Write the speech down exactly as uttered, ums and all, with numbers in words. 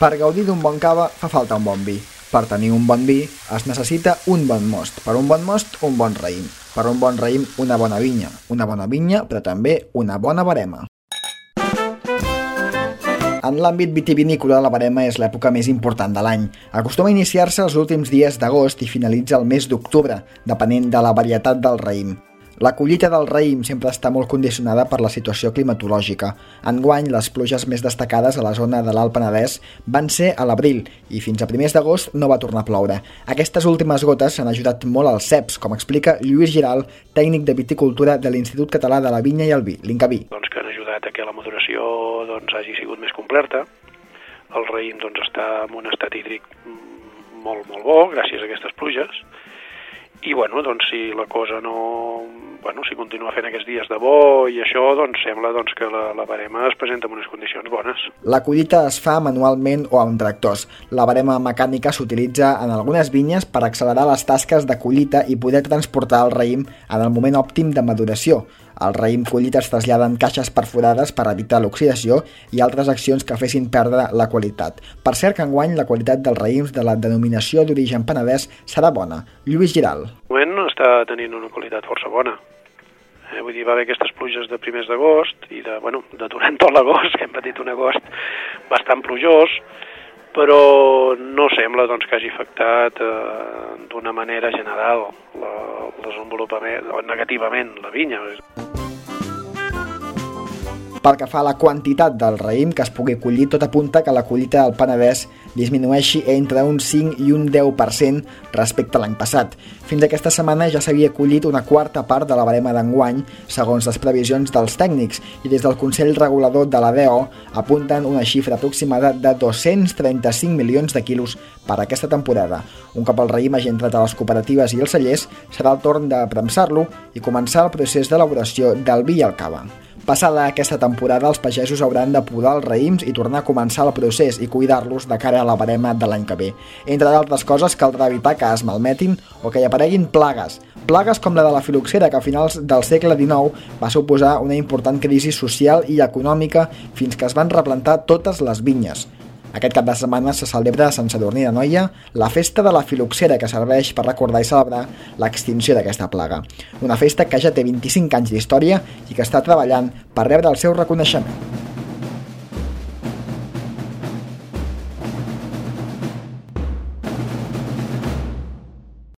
Per gaudir d'un bon cava fa falta un bon vi. Per tenir un bon vi es necessita un bon most. Per un bon most, un bon raïm. Per un bon raïm, una bona vinya. Una bona vinya, però també una bona verema. En l'àmbit vitivinícola, la verema és l'època més important de l'any. Acostuma a iniciar-se els últims dies d'agost i finalitza el mes d'octubre, depenent de la varietat del raïm. La collita del raïm sempre està molt condicionada per la situació climatològica. Enguany, les pluges més destacades a la zona de l'Alt Penedès van ser a l'abril i fins a primers d'agost no va tornar a ploure. Aquestes últimes gotes han ajudat molt als ceps, com explica Lluís Giral, tècnic de viticultura de l'Institut Català de la Vinya i el Vi, l'Incavi. Doncs que han ajudat a que la maduració doncs, hagi sigut més completa. El raïm doncs, està en un estat hídric molt, molt bo gràcies a aquestes pluges. I bueno, doncs, si la cosa no... Bueno, si continua fent aquests dies de bo i això, doncs sembla doncs, que la, la verema es presenta en unes condicions bones. La collita es fa manualment o amb tractors. La verema mecànica s'utilitza en algunes vinyes per accelerar les tasques de collita i poder transportar el raïm en el moment òptim de maduració. El raïm collit es trasllada en caixes perforades per evitar l'oxidació i altres accions que fessin perdre la qualitat. Per cert que enguany la qualitat dels raïms de la denominació d'origen penedès serà bona. Lluís Giral. De moment està tenint una qualitat força bona. Eh, vull dir, va haver aquestes pluges de primers d'agost i de, bueno, de durant tot l'agost, que hem patit un agost bastant plujós, però no sembla doncs, que hagi afectat eh, d'una manera general la, el desenvolupament, o negativament, la vinya. Pel que fa a la quantitat del raïm que es pugui collir, tot apunta que la collita del Penedès disminueixi entre un cinc i un deu per cent respecte a l'any passat. Fins aquesta setmana ja s'havia collit una quarta part de la verema d'enguany, segons les previsions dels tècnics, i des del Consell Regulador de la D O apunten una xifra aproximada de dos-cents trenta-cinc milions de quilos per a aquesta temporada. Un cop el raïm hagi entrat a les cooperatives i els cellers, serà el torn de premsar-lo i començar el procés d'elaboració del vi i el cava. Passada aquesta temporada, els pagesos hauran de podar els raïms i tornar a començar el procés i cuidar-los de cara a la verema de l'any que ve. Entre d'altres coses, caldrà evitar que es malmetin o que hi apareguin plagues. Plagues com la de la filoxera, que a finals del segle dinou va suposar una important crisi social i econòmica fins que es van replantar totes les vinyes. Aquest cap de setmana se celebra a Sant Sadurní d'Anoia la festa de la filoxera, que serveix per recordar i celebrar l'extinció d'aquesta plaga. Una festa que ja té vint-i-cinc anys d'història i que està treballant per rebre el seu reconeixement.